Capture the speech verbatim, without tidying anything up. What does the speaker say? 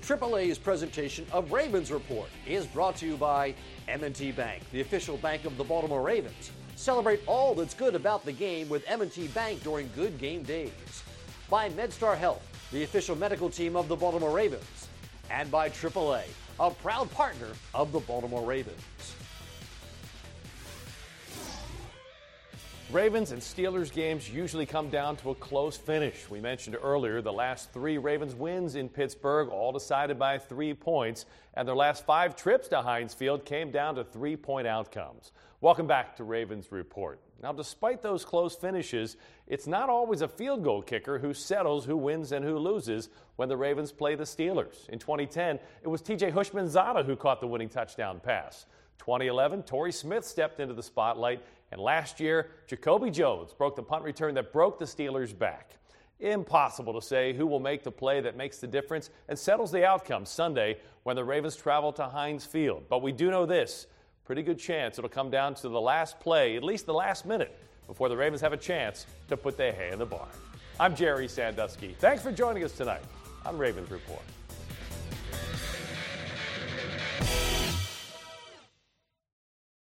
triple A's presentation of Ravens Report is brought to you by M and T Bank, the official bank of the Baltimore Ravens. Celebrate all that's good about the game with M and T Bank during good game days. By MedStar Health, the official medical team of the Baltimore Ravens. And by triple A, a proud partner of the Baltimore Ravens. Ravens and Steelers games usually come down to a close finish. We mentioned earlier the last three Ravens wins in Pittsburgh, all decided by three points, and their last five trips to Heinz Field came down to three-point outcomes. Welcome back to Ravens Report. Now, despite those close finishes, it's not always a field goal kicker who settles who wins and who loses when the Ravens play the Steelers. In twenty ten, it was T J Houshmandzadeh who caught the winning touchdown pass. twenty eleven, Torrey Smith stepped into the spotlight. And last year, Jacoby Jones broke the punt return that broke the Steelers' back. Impossible to say who will make the play that makes the difference and settles the outcome Sunday when the Ravens travel to Heinz Field. But we do know this, pretty good chance it'll come down to the last play, at least the last minute, before the Ravens have a chance to put their hay in the barn. I'm Jerry Sandusky. Thanks for joining us tonight on Ravens Report.